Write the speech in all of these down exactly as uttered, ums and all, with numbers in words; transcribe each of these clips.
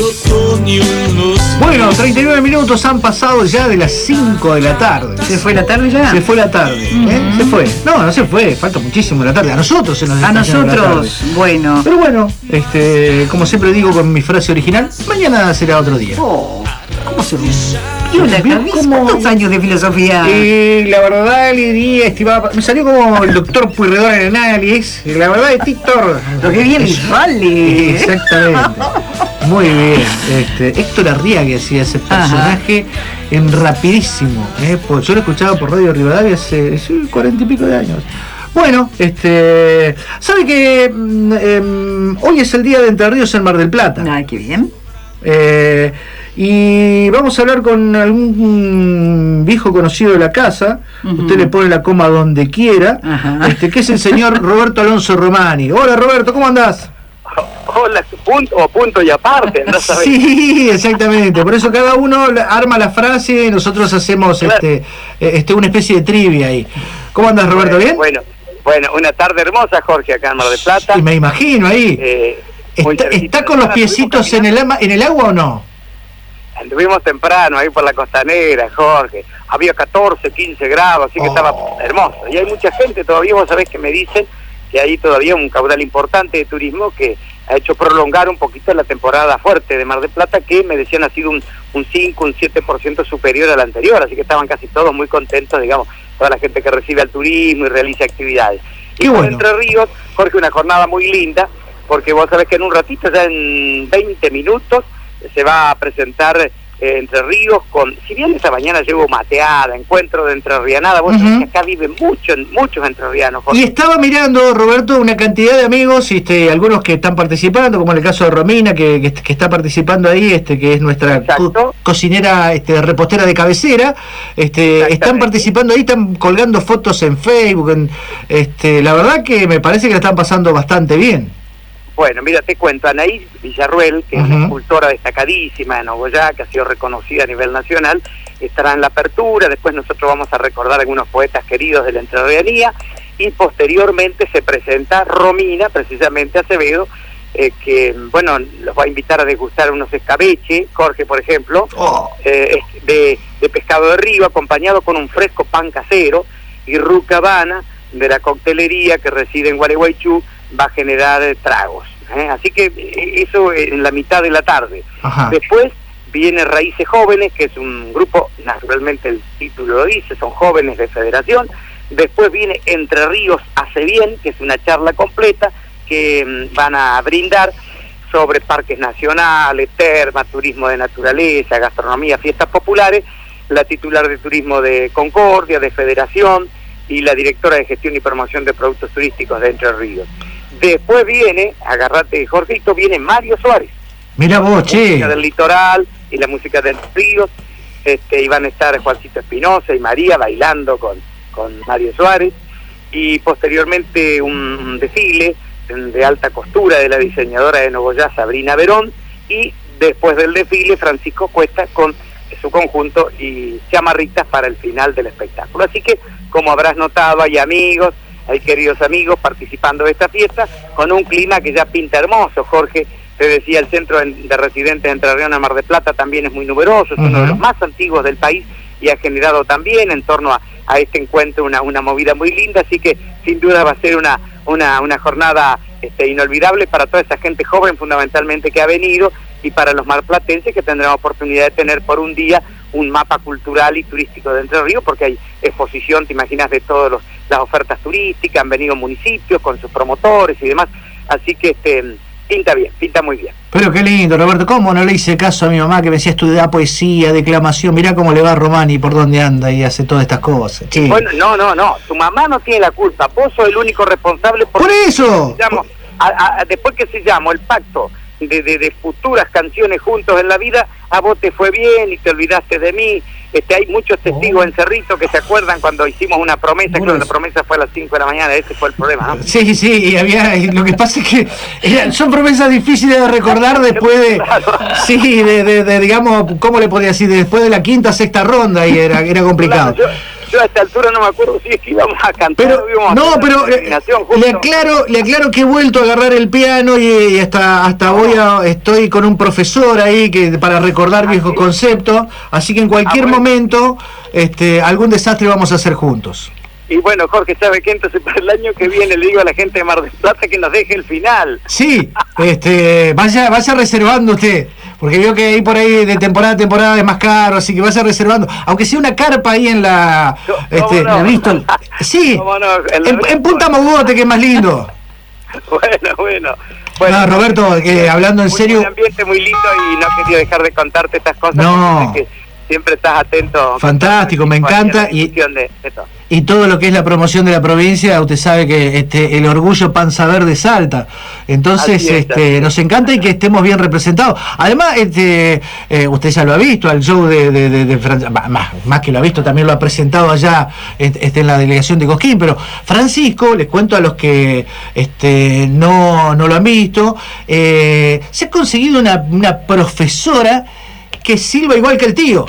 Bueno, treinta y nueve minutos han pasado ya de las cinco de la tarde. ¿Se fue la tarde ya? Se fue la tarde, ¿eh? Uh-huh. Se fue. No, no se fue, falta muchísimo de la tarde. A nosotros se nos está A nosotros, bueno. Pero bueno, este, como siempre digo con mi frase original, mañana será otro día. Oh, ¿cómo se dice? ¿Y una ¿Cuántos años de filosofía? Y la verdad le diría, estimada, me salió como el doctor Puyredón en análisis. La verdad de Tíctor. Lo que bien vale. Exactamente. Muy bien. Este, Héctor Arría que hacía ese personaje. Ajá. En Rapidísimo. ¿eh? Pues yo lo escuchaba por Radio Rivadavia hace cuarenta y pico de años. Bueno, este, ¿sabe que eh, hoy es el día de Entre Ríos en Mar del Plata? Ay, qué bien. Eh, y vamos a hablar con algún viejo conocido de la casa. Uh-huh. Usted le pone la coma donde quiera. Uh-huh. Este, que es el señor Roberto Alonso Romani. Hola Roberto, ¿cómo andás? Hola, punto o punto y aparte, ¿no sabes? Sí, exactamente. Por eso cada uno arma la frase y nosotros hacemos claro. este, este una especie de trivia ahí. ¿Cómo andás, Roberto? ¿Bien? Bueno, bueno, una tarde hermosa, Jorge, acá en Mar del Plata. Y me imagino ahí. Eh, ¿Está, ¿Está con los piecitos en el, en el agua o no? Anduvimos temprano ahí por la costanera, Jorge. Había catorce, quince grados, así que oh. estaba hermoso. Y hay mucha gente todavía, vos sabés que me dicen que hay todavía un caudal importante de turismo que ha hecho prolongar un poquito la temporada fuerte de Mar del Plata, que me decían ha sido un, un cinco, un siete por ciento superior al anterior, así que estaban casi todos muy contentos, digamos, toda la gente que recibe al turismo y realiza actividades. Y bueno. Entre Ríos, Jorge, una jornada muy linda, porque vos sabés que en un ratito, ya en veinte minutos, se va a presentar eh, Entre Ríos con, si bien esta mañana llevo mateada, encuentro de entrerrianada, vos uh-huh. sabés que acá viven muchos, muchos entrerrianos. Jorge. Y estaba mirando, Roberto, una cantidad de amigos, este, algunos que están participando, como en el caso de Romina, que, que, que está participando ahí, este, que es nuestra co- cocinera, este, repostera de cabecera, este, están participando ahí, están colgando fotos en Facebook, en, este, la verdad que me parece que la están pasando bastante bien. Bueno, mira, te cuento, Anaís Villarruel, que uh-huh. es una escultora destacadísima de Nogoyá, que ha sido reconocida a nivel nacional, estará en la apertura, después nosotros vamos a recordar algunos poetas queridos de la entrerrianía, y posteriormente se presenta Romina, precisamente Acevedo, eh, que, bueno, los va a invitar a degustar unos escabeche, Jorge, por ejemplo, oh. eh, de, de pescado de río, acompañado con un fresco pan casero, y Ruca Habana, de la coctelería que reside en Gualeguaychú, va a generar eh, tragos, ¿eh? Así que eh, eso en la mitad de la tarde. Ajá. Después viene Raíces Jóvenes, que es un grupo, naturalmente el título lo dice, son jóvenes de federación. Después viene Entre Ríos Hace Bien, que es una charla completa que mm, van a brindar sobre parques nacionales, termas, turismo de naturaleza, gastronomía, fiestas populares, la titular de turismo de Concordia, de Federación, y la directora de gestión y promoción de productos turísticos de Entre Ríos. Después viene, agarrate Jorgito, viene Mario Suárez. Mira vos, che. La música del litoral y la música de Entre Ríos, este, y van a estar Juancito Espinosa y María bailando con, con Mario Suárez, y posteriormente un desfile de alta costura de la diseñadora de Nogoyá, Sabrina Verón, y después del desfile Francisco Cuesta con su conjunto y chamarritas para el final del espectáculo. Así que, como habrás notado, hay amigos, hay queridos amigos participando de esta fiesta, con un clima que ya pinta hermoso, Jorge. Te decía, el centro de residentes de Entre Ríos, Mar del Plata, también es muy numeroso, es uh-huh. uno de los más antiguos del país, y ha generado también en torno a, a este encuentro una, una movida muy linda, así que sin duda va a ser una, una, una jornada este, inolvidable para toda esa gente joven fundamentalmente que ha venido, y para los marplatenses que tendrán la oportunidad de tener por un día un mapa cultural y turístico de Entre Ríos, porque hay exposición, te imaginas, de todas las ofertas turísticas, han venido municipios con sus promotores y demás, así que este pinta bien, pinta muy bien. Pero qué lindo, Roberto, ¿cómo no le hice caso a mi mamá que me decía estudiar poesía, declamación? Mirá cómo le va a Romani, por dónde anda y hace todas estas cosas. Che. Bueno, no, no, no, tu mamá no tiene la culpa, vos sos el único responsable. ¡Por eso! Llamo, a, a, después que se llamó el pacto de, de, de futuras canciones juntos en la vida, a vos te fue bien y te olvidaste de mí. Este, hay muchos testigos oh. en Cerrito que se acuerdan cuando hicimos una promesa, que la promesa fue a las cinco de la mañana, ese fue el problema, ¿no? Sí, sí, y había, y lo que pasa es que eran, son promesas difíciles de recordar después de, sí, de, de, de, digamos, ¿cómo le podría decir? Después de la quinta, sexta ronda, y era, era complicado. Claro, yo, yo a esta altura no me acuerdo si es que íbamos a cantar pero, o íbamos no, a pero eh, le aclaro, le aclaro que he vuelto a agarrar el piano y, y hasta hasta no. voy a, estoy con un profesor ahí que para recordar viejos ¿Ah, sí? conceptos, así que en cualquier ah, bueno. momento este, algún desastre vamos a hacer juntos. Y bueno, Jorge, ¿sabe qué? Entonces para el año que viene le digo a la gente de Mar del Plata que nos deje el final. Sí, este, vaya, vaya reservando usted, porque veo que ahí por ahí de temporada a temporada es más caro, así que vaya reservando, aunque sea una carpa ahí en la... No, este, no, ¿la visto? Sí, no, en, en, en Punta Mogote, que es más lindo. Bueno, bueno. Bueno, no, Roberto, que hablando en muy, serio... Un ambiente muy lindo y no quería dejar de contarte estas cosas. No. Que siempre estás atento. Fantástico, me encanta. Y, de, de todo. y todo lo que es la promoción de la provincia, usted sabe que este el orgullo Panza Verde salta. Entonces, es, este nos encanta y que estemos bien representados. Además, este eh, usted ya lo ha visto al show de, de, de, de Fran... más, más que lo ha visto, también lo ha presentado allá este, en la delegación de Cosquín. Pero Francisco, les cuento a los que este no, no lo han visto, eh, se ha conseguido una, una profesora que silba igual que el tío.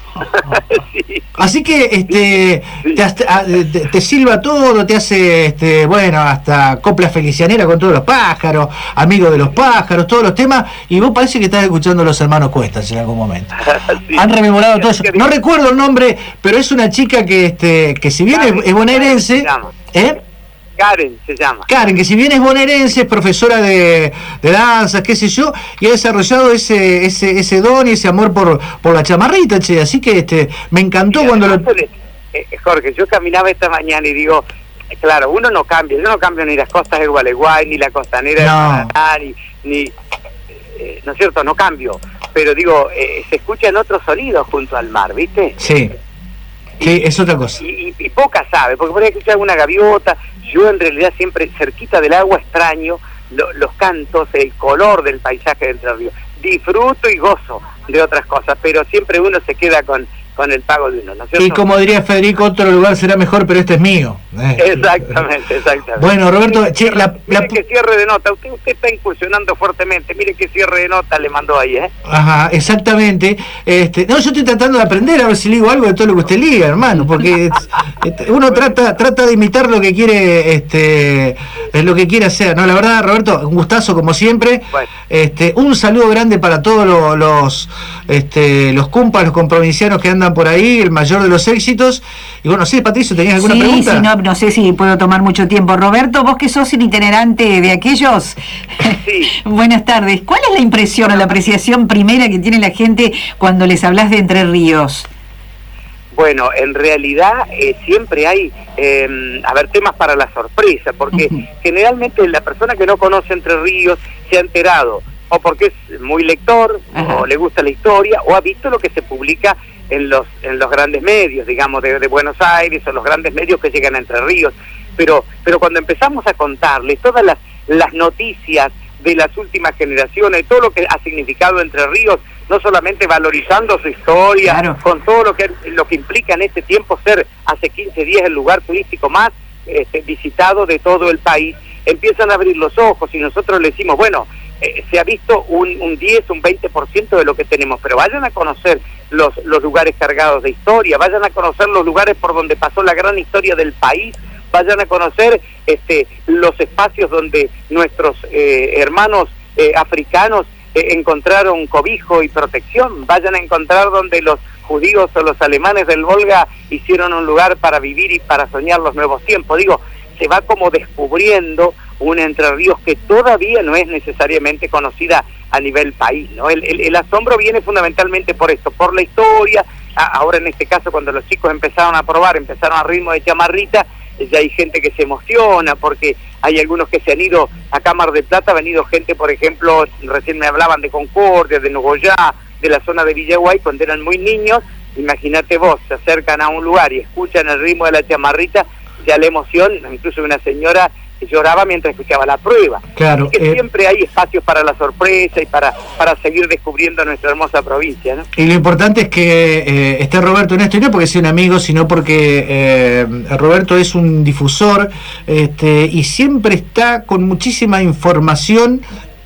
Sí. Así que este sí. te, te, te silba todo, te hace este bueno hasta copla felicianera con todos los pájaros, amigo de los pájaros, todos los temas, y vos parece que estás escuchando a los hermanos Cuestas en algún momento. Sí. Han rememorado todo eso. No recuerdo el nombre, pero es una chica que este que si bien es, es bonaerense, ¿eh? Karen se llama. Karen, que si bien es bonaerense, es profesora de, de danzas, qué sé yo, y ha desarrollado ese ese ese don y ese amor por por la chamarrita, che. Así que este me encantó. Mira, cuando lo... Eh, Jorge, yo caminaba esta mañana y digo, claro, uno no cambia, yo no cambio ni las costas de Gualeguay, ni la costanera no. de Paraná, ni, ni eh, ¿no es cierto? No cambio, pero digo, eh, se escuchan otros sonidos junto al mar, ¿viste? Sí. Sí, es otra cosa. Y, y, y poca sabe, porque por ahí escuchar alguna gaviota. Yo en realidad siempre cerquita del agua extraño lo, los cantos, el color del paisaje de Entre Ríos. Disfruto y gozo de otras cosas, pero siempre uno se queda con, con el pago de uno, ¿no es cierto? Y como diría Federico, otro lugar será mejor, pero este es mío. Exactamente, exactamente. Bueno, Roberto, che, la, mire la... que cierre de nota, usted usted está incursionando fuertemente, mire qué cierre de nota le mandó ahí, ¿eh? Ajá, exactamente. Este, no, yo estoy tratando de aprender a ver si le digo algo de todo lo que usted liga, hermano, porque este, uno trata trata de imitar lo que quiere, este, lo que quiere hacer, ¿no? La verdad, Roberto, un gustazo como siempre. Bueno. Este, un saludo grande para todos los los, este, los cumpas, los comprovincianos que andan por ahí, el mayor de los éxitos. Y bueno, sí, Patricio, ¿tenías alguna sí, pregunta? Sí, no, no sé si puedo tomar mucho tiempo. Roberto, vos que sos el itinerante de aquellos. Sí. Buenas tardes. ¿Cuál es la impresión o la apreciación primera que tiene la gente cuando les hablas de Entre Ríos? Bueno, en realidad eh, siempre hay, eh, a ver, temas para la sorpresa, porque uh-huh. generalmente la persona que no conoce Entre Ríos se ha enterado, o porque es muy lector, uh-huh. o le gusta la historia, o ha visto lo que se publica en los en los grandes medios, digamos, de, de Buenos Aires, o los grandes medios que llegan a Entre Ríos. Pero pero cuando empezamos a contarles todas las, las noticias de las últimas generaciones, todo lo que ha significado Entre Ríos, no solamente valorizando su historia, claro. con todo lo que lo que implica en este tiempo ser hace quince días el lugar turístico más este, visitado de todo el país, empiezan a abrir los ojos y nosotros le decimos, bueno, eh, se ha visto un, un diez, un veinte por ciento de lo que tenemos, pero vayan a conocer los, los lugares cargados de historia, vayan a conocer los lugares por donde pasó la gran historia del país, vayan a conocer este, los espacios donde nuestros eh, hermanos eh, africanos eh, encontraron cobijo y protección, vayan a encontrar donde los judíos o los alemanes del Volga hicieron un lugar para vivir y para soñar los nuevos tiempos. Digo, se va como descubriendo una Entre Ríos que todavía no es necesariamente conocida a nivel país, ¿no? El, el, el asombro viene fundamentalmente por esto, por la historia. A, ahora en este caso, cuando los chicos empezaron a probar, empezaron a ritmo de chamarrita, ya hay gente que se emociona porque hay algunos que se han ido a Mar del Plata, ha venido gente, por ejemplo, recién me hablaban de Concordia, de Nogoyá, de la zona de Villaguay, cuando eran muy niños. Imagínate vos, se acercan a un lugar y escuchan el ritmo de la chamarrita, ya la emoción, incluso una señora que lloraba mientras escuchaba la prueba. Claro. Así que eh, siempre hay espacios para la sorpresa y para, para seguir descubriendo nuestra hermosa provincia, ¿no? Y lo importante es que eh, esté Roberto en esto, y no porque sea un amigo, sino porque eh, Roberto es un difusor este, y siempre está con muchísima información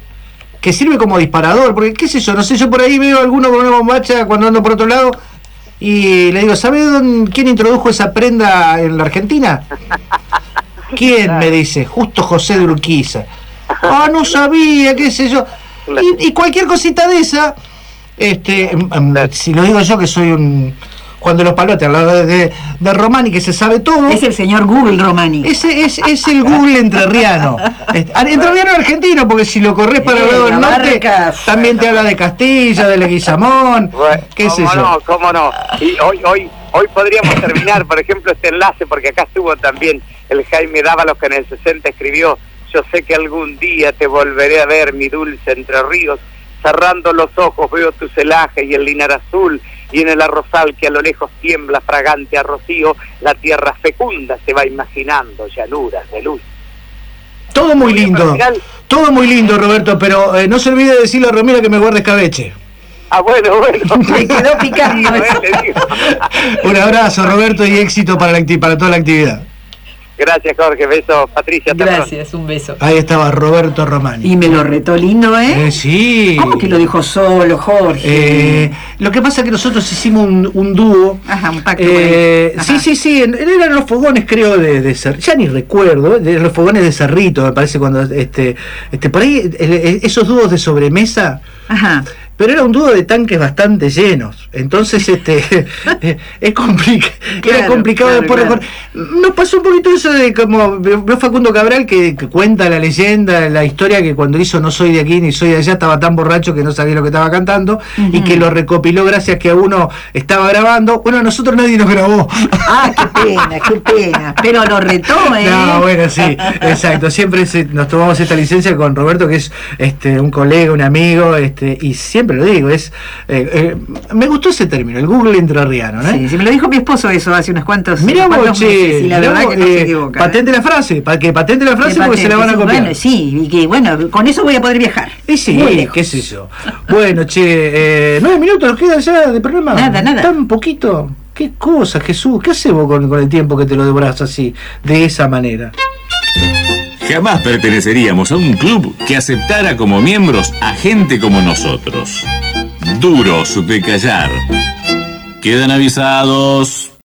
que sirve como disparador, porque qué sé yo, no sé, yo por ahí veo a alguno con una bombacha cuando ando por otro lado Y le digo, ¿sabe dónde, quién introdujo esa prenda en la Argentina? ¿Quién? Me dice, justo José de Urquiza. Ah, no sabía, qué sé yo. Y, y cualquier cosita de esa, este, si lo digo yo que soy un Juan de los Palotes, al lado de, de, de Romani, que se sabe todo. Es el señor Google Romani. Ese es, es el Google entrerriano. Entrerriano argentino, porque si lo corres para el lado del norte, también te habla de Castilla, de Leguizamón, bueno, qué sé yo. No, cómo no. Y hoy, hoy, hoy podríamos terminar, por ejemplo, este enlace, porque acá estuvo también el Jaime Dávalos, que en el sesenta escribió: yo sé que algún día te volveré a ver, mi dulce Entre Ríos. Cerrando los ojos veo tu celaje y el linar azul, y en el arrozal que a lo lejos tiembla fragante a rocío, la tierra fecunda se va imaginando llanuras de luz. Todo muy lindo, todo muy lindo, Roberto, pero eh, no se olvide de decirle a Romina que me guarde escabeche. Ah, bueno, bueno. Me quedó picando. Un abrazo, Roberto, y éxito para, la, para toda la actividad. Gracias, Jorge. Besos, Patricia. Gracias, un beso. Ahí estaba Roberto Romani. Y me lo retó lindo, ¿eh? eh sí. ¿Cómo que lo dijo solo, Jorge? Eh, lo que pasa es que nosotros hicimos un, un dúo. Ajá, un pacto. Eh, sí, sí, sí. Eran los fogones, creo, de, de Cer... ya ni recuerdo, de los fogones de Cerrito, me parece, cuando este, este por ahí, esos dúos de sobremesa. Ajá. Pero era un dúo de tanques bastante llenos, entonces este es complica claro, era complicado claro, después claro. recordar. Nos pasó un poquito eso de como veo Facundo Cabral que, que cuenta la leyenda, la historia, que cuando hizo No soy de aquí ni soy de allá estaba tan borracho que no sabía lo que estaba cantando, uh-huh. y que lo recopiló gracias que a uno estaba grabando. Bueno, a nosotros nadie nos grabó. Ah, qué pena, qué pena, pero lo retó, ¿eh? No, bueno, sí, exacto, siempre se, nos tomamos esta licencia con Roberto, que es este un colega, un amigo, este y siempre Siempre lo digo, es eh, eh, me gustó ese término, el Google entrerriano, ¿no? Sí, sí, me lo dijo mi esposo eso hace unos cuantos, mirá unos vos, che, meses, y la verdad vos, que no eh, se equivoca. Patente ¿eh? la frase, para que patente la frase, porque patente, se la van a copiar. Bueno, sí, y que bueno, con eso voy a poder viajar. Y sí, qué sé yo. Bueno, che, eh, nueve minutos nos quedan ya de programa. Nada, nada. Tan poquito. Qué cosa, Jesús, ¿qué haces vos con, con el tiempo que te lo devorás así, de esa manera? Jamás perteneceríamos a un club que aceptara como miembros a gente como nosotros. Duros de callar. Quedan avisados.